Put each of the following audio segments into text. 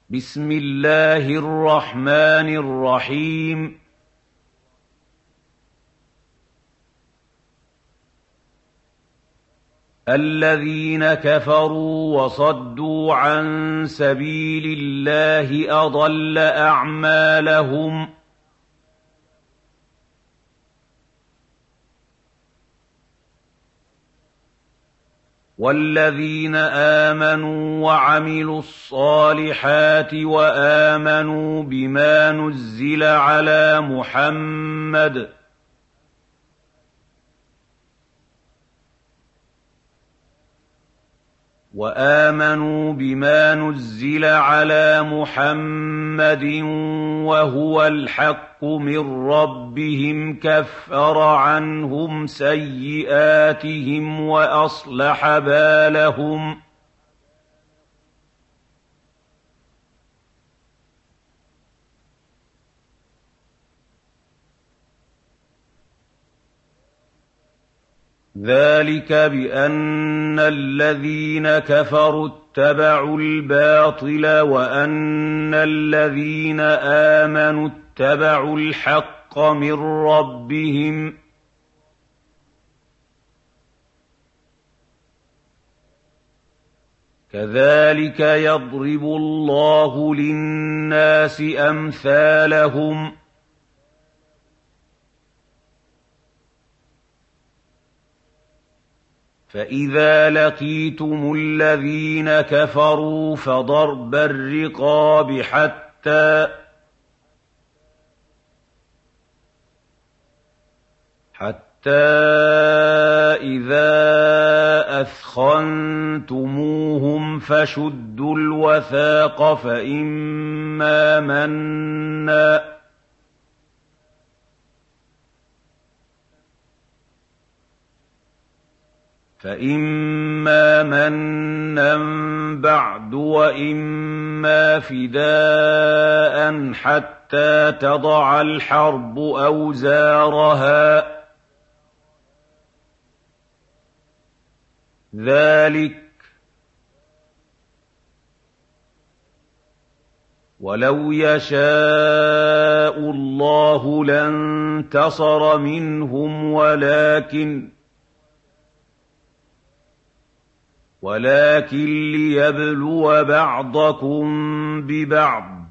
بسم الله الرحمن الرحيم الذين كفروا وصدوا عن سبيل الله أضل أعمالهم والذين آمنوا وعملوا الصالحات وآمنوا بما نزل على محمد وهو الحق من ربهم كفر عنهم سيئاتهم وأصلح بالهم ذلك بأن الذين كفروا اتبعوا الباطل وأن الذين آمنوا اتبعوا الحق من ربهم كذلك يضرب الله للناس أمثالهم فإذا لقيتم الذين كفروا فضرب الرقاب حتى إذا أثخنتموهم فشدوا الوثاق فإما منا بعد وإما فداء حتى تضع الحرب أوزارها ذلك ولو يشاء الله لانتصر منهم ولكن ليبلو بعضكم ببعض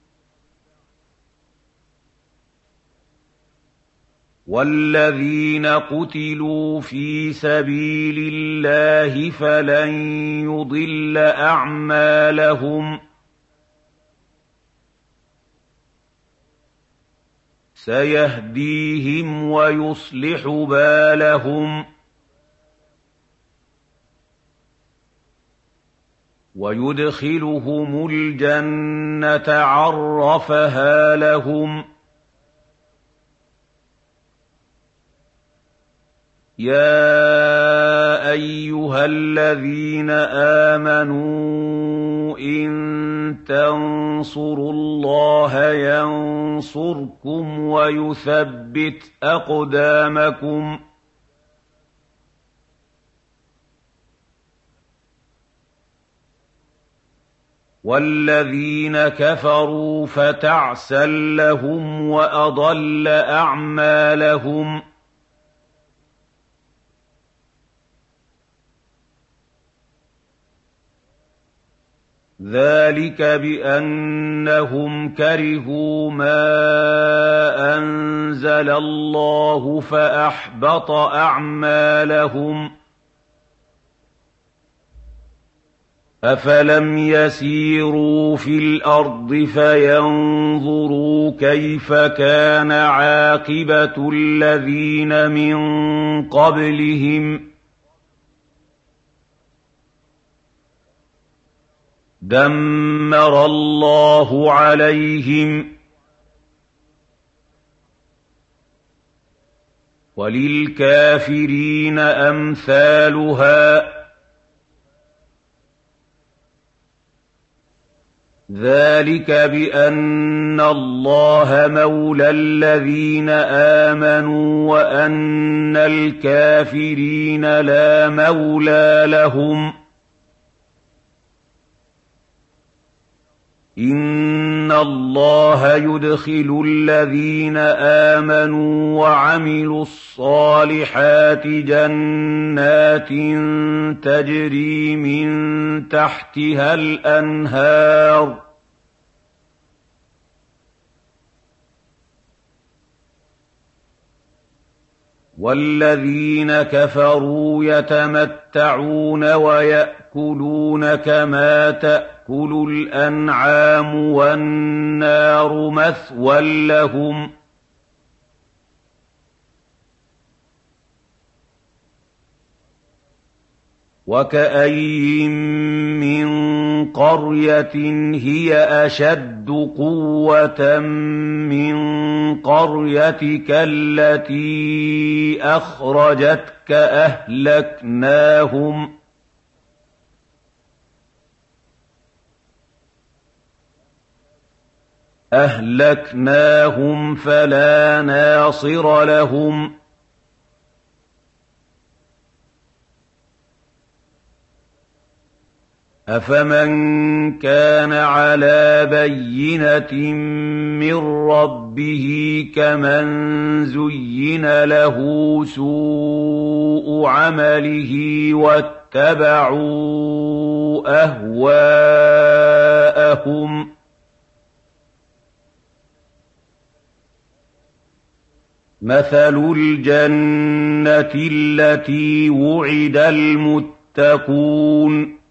والذين قتلوا في سبيل الله فلن يضل أعمالهم سيهديهم ويصلح بالهم ويدخلهم الجنة عرفها لهم يا أيها الذين آمنوا إن تنصروا الله ينصركم ويثبت أقدامكم والذين كفروا فتعسا لهم وأضل أعمالهم ذلك بأنهم كرهوا ما أنزل الله فأحبط أعمالهم أفلم يسيروا في الأرض فينظروا كيف كان عاقبة الذين من قبلهم دمر الله عليهم وللكافرين أمثالها ذلك بأن الله مولى الذين آمنوا وأن الكافرين لا مولى لهم إِنَّ اللَّهَ يُدْخِلُ الَّذِينَ آمَنُوا وَعَمِلُوا الصَّالِحَاتِ جَنَّاتٍ تَجْرِي مِن تَحْتِهَا الْأَنْهَارُ وَالَّذِينَ كَفَرُوا يَتَمَتَّعُونَ وَيَأْكُلُونَ كَمَا تَأْكُلُ الْأَنْعَامُ وَالنَّارُ مَثْوًى لَّهُمْ ۚ وَكَأَيِّن مِّن قَرْيَةٍ هِيَ أَشَدُّ قُوَّةً مِّن قَرْيَتِكَ الَّتِي أَخْرَجَتْكَ أَهْلَكْنَاهُمْ فَلَا نَاصِرَ لَهُمْ ۚ أَفَمَن كَانَ عَلَىٰ بَيِّنَةٍ مِّن رَّبِّهِ كَمَن زُيِّنَ لَهُ سُوءُ عَمَلِهِ وَاتَّبَعُوا أَهْوَاءَهُم ۚ مَّثَلُ الْجَنَّةِ الَّتِي وُعِدَ الْمُتَّقُونَ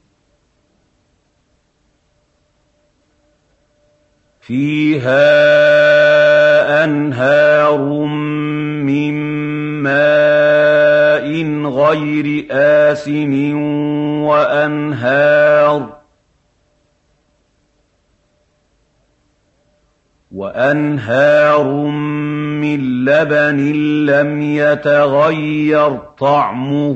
فِيهَا أَنْهَارٌ مِّن مَّاءٍ غَيْرِ آسِنٍ وَأَنْهَارٌ مِّن لَّبَنٍ لَّمْ يَتَغَيَّرْ طَعْمُهُ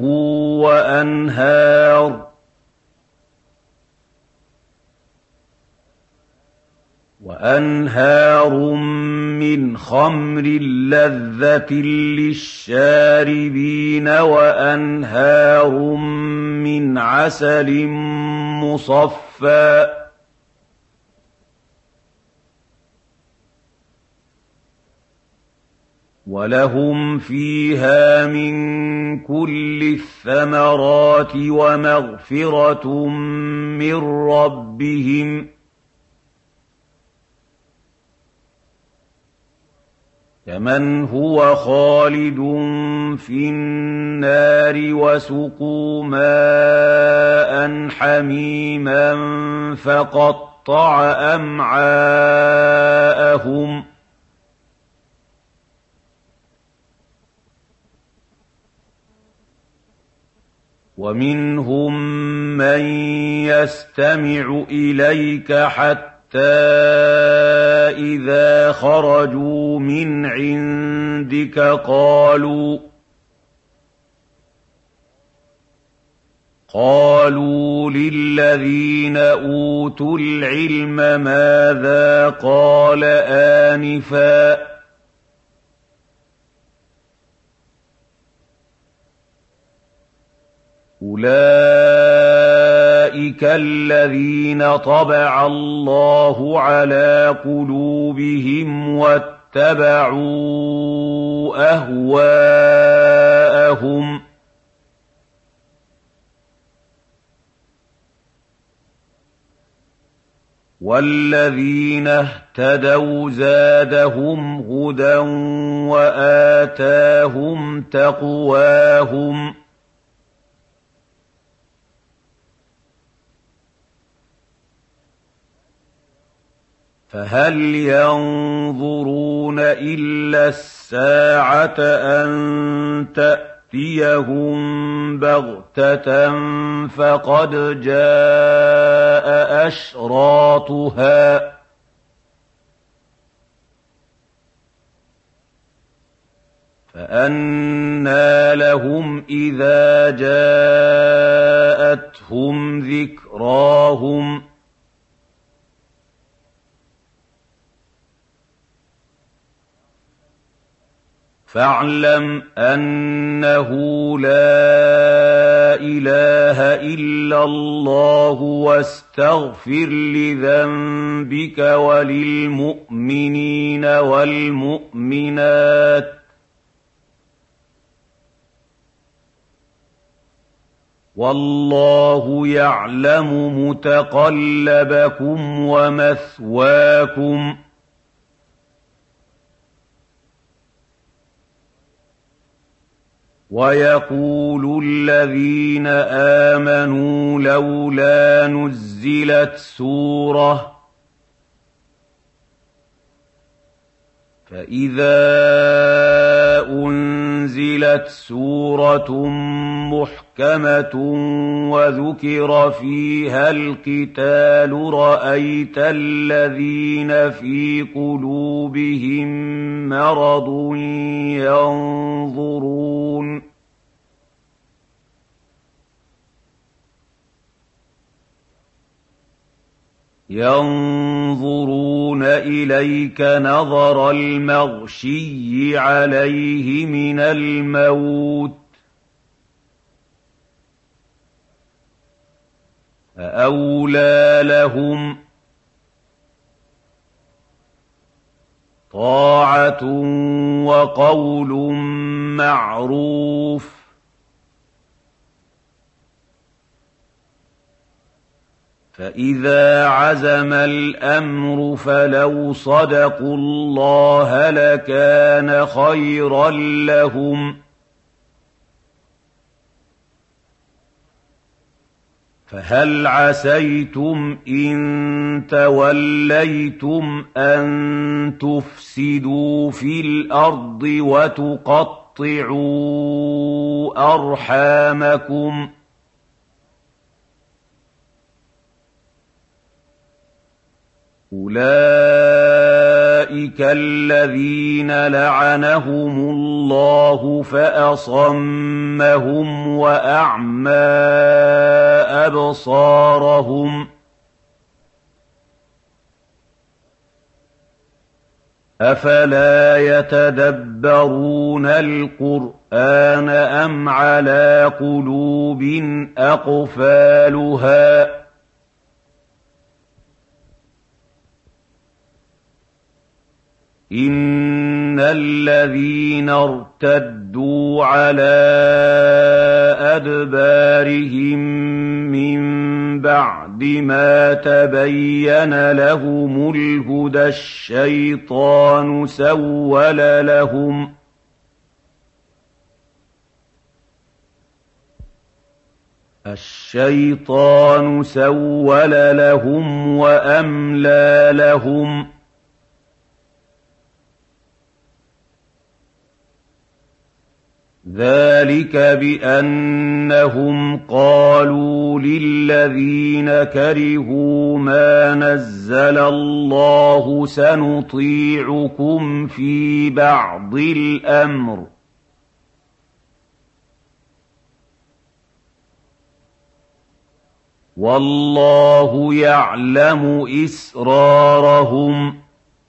وَأَنْهَارٌ مِّنْ خَمْرٍ لَّذَّةٍ لِّلشَّارِبِينَ وَأَنْهَارٌ مِّنْ عَسَلٍ مُّصَفًّى ۖ وَلَهُمْ فِيهَا مِن كُلِّ الثَّمَرَاتِ وَمَغْفِرَةٌ مِّن رَّبِّهِمْ ۖ كَمَنْ هُوَ خَالِدٌ فِي النَّارِ وَسُقُوا مَاءً حَمِيمًا فَقَطَّعَ أَمْعَاءَهُمْ وَمِنْهُم مَّن يَسْتَمِعُ إِلَيْكَ حَتَّىٰ إِذَا خَرَجُوا مِنْ عِندِكَ قَالُوا لِلَّذِينَ أُوتُوا الْعِلْمَ مَاذَا قَالَ آنِفًا ۚ أُولَٰئِكَ الَّذِينَ طَبَعَ اللَّهُ عَلَىٰ قُلُوبِهِمْ وَاتَّبَعُوا أَهْوَاءَهُمْ ۚ وَالَّذِينَ اهْتَدَوْا زَادَهُمْ هُدًى وَآتَاهُمْ تَقْوَاهُمْ ۚ فَهَلْ يَنظُرُونَ إِلَّا السَّاعَةَ أَن تَأْتِيَهُم بَغْتَةً فَقَدْ جَاءَ أَشْرَاطُهَا ۚ فَأَنَّىٰ لَهُمْ إِذَا جَاءَتْهُمْ ذِكْرَاهُمْ فاعلم أنه لا إله إلا الله واستغفر لذنبك وللمؤمنين والمؤمنات والله يعلم متقلبكم ومثواكم ويقول الذين آمنوا لولا نزلت سورة فإذا أنزلت سورة محكمة وذكر فيها القتال رأيت الذين في قلوبهم مرض ينظرون إليك نظر المغشي عليه من الموت فأولى لهم طاعة وقول معروف فإذا عزم الأمر فلو صدقوا الله لكان خيرا لهم فهل عسيتم إن توليتم أن تفسدوا في الأرض وتقطعوا أرحامكم أولئك الذين لعنهم الله فأصمهم وأعمى أبصارهم أفلا يتدبرون القرآن أم على قلوب أقفالها إن الذين ارتدوا على أدبارهم من بعد ما تبين لهم الهدى الشيطان سول لهم وأملى لهم ذلك بأنهم قالوا للذين كرهوا ما نزل الله سنطيعكم في بعض الأمر والله يعلم إسرارهم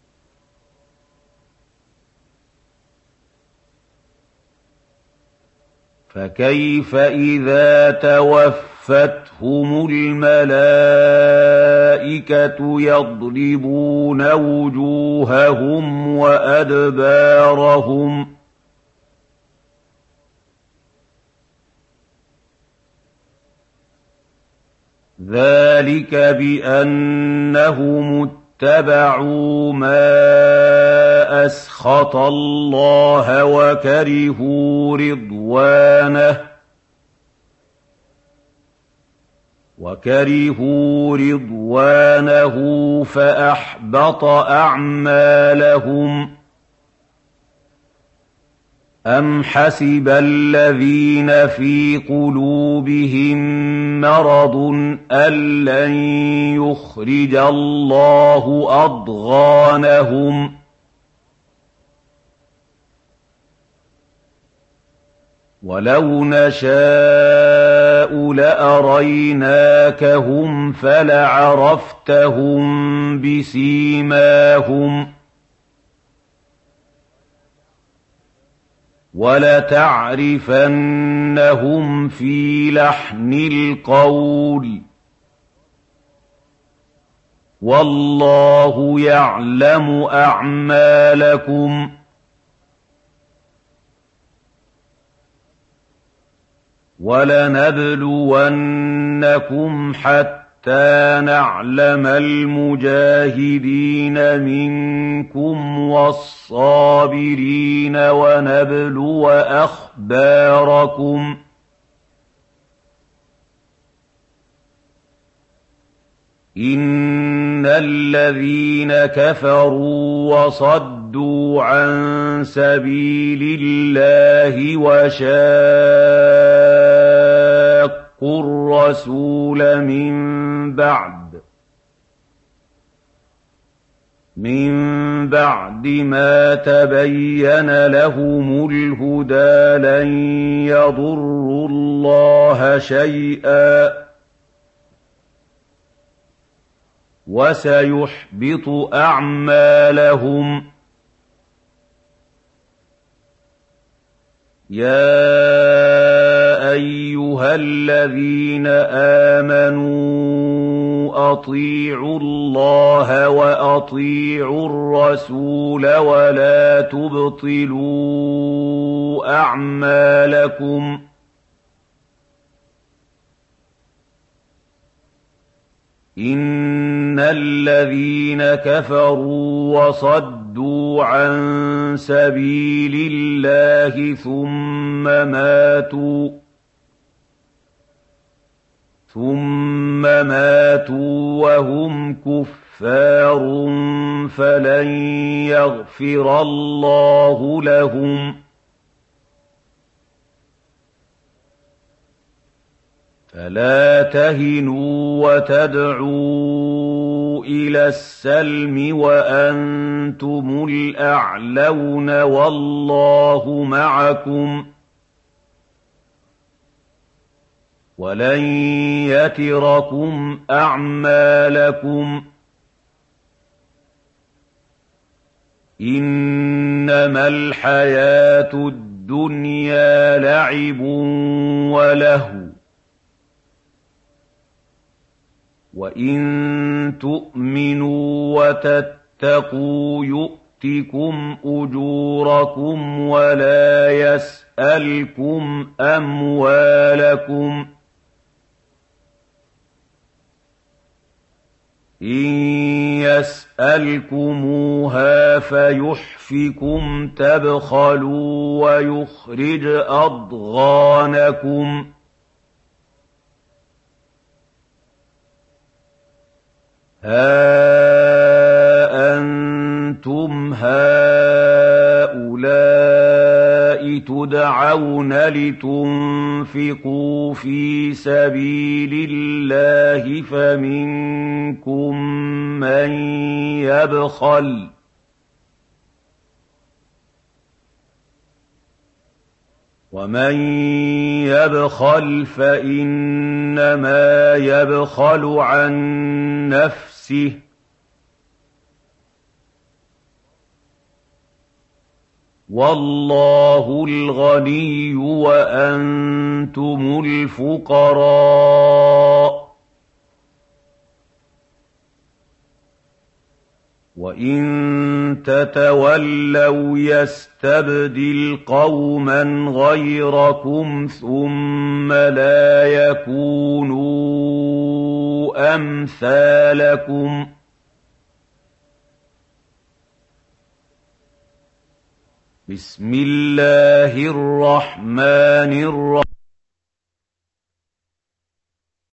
فكيف إذا توفتهم الملائكة يضربون وجوههم وأدبارهم ذلك بأنهم اتبعوا ما أسخط الله وكرهوا رضوانه فأحبط أعمالهم أم حسب الذين في قلوبهم مرض أن لن يخرج الله أضغانهم ولو نشاء لأريناكهم فلعرفتهم وَلَتَعْرِفَنَّهُمْ فِي لَحْنِ الْقَوْلِ ۚ وَاللَّهُ يَعْلَمُ أَعْمَالَكُمْ ۚ وَلَنَبْلُوَنَّكُمْ حَتَّىٰ نَعْلَمَ الْمُجَاهِدِينَ مِنكُمْ وَالصَّابِرِينَ وَنَبْلُوَ أَخْبَارَكُمْ ۚ إِنَّ الَّذِينَ كَفَرُوا وَصَدُّوا عَن سَبِيلِ اللَّهِ وَشَاقُّوا الرَّسُولَ مِن بَعْدِ مَا تَبَيَّنَ لَهُمُ الْهُدَىٰ لَن يَضُرُّوا اللَّهَ شَيْئًا وَسَيُحْبِطُ أَعْمَالَهُمْ. يَا أَيُّهَا الَّذِينَ آمَنُوا أَطِيعُوا اللَّهَ وَأَطِيعُوا الرَّسُولَ وَلَا تُبْطِلُوا أَعْمَالَكُمْ. إِنَّ الَّذِينَ كَفَرُوا وَصَدُّوا عَن سَبِيلِ اللَّهِ ثُمَّ مَاتُوا وَهُمْ كُفَّارٌ فَلَن يَغْفِرَ اللَّهُ لَهُمْ. فَلَا تَهِنُوا وَتَدْعُوا إِلَى السَّلْمِ وَأَنتُمُ الْأَعْلَوْنَ وَاللَّهُ مَعَكُمْ وَلَن يَتِرَكُمْ أَعْمَالَكُمْ. إِنَّمَا الْحَيَاةُ الدُّنْيَا لَعِبٌ وَلَهْوٌ، وَإِن تُؤْمِنُوا وَتَتَّقُوا يُؤْتِكُمْ أُجُورَكُمْ وَلَا يَسْأَلْكُمْ أَمْوَالَكُمْ. إِن يَسْأَلْكُمُوهَا فَيُحْفِكُمْ تَبْخَلُوا وَيُخْرِجْ أَضْغَانَكُمْ. هَا أَنتُمْ هَٰؤُلَاءِ تُدْعَوْنَ لِتُنفِقُوا فِي سَبِيلِ اللَّهِ فَمِنكُم مَّن يَبْخَلُ ۖ وَمَن يَبْخَلْ فَإِنَّمَا يَبْخَلُ عَن نَّفْسِهِ ۚ وَاللَّهُ الْغَنِيُّ وَأَنتُمُ الْفُقَرَاءُ. وَإِن تَتَوَلَّوْا يَسْتَبْدِلْ قَوْمًا غَيْرَكُمْ ثُمَّ لَا يَكُونُوا أَمْثَالَكُمْ. بسم الله الرحمن الرحيم.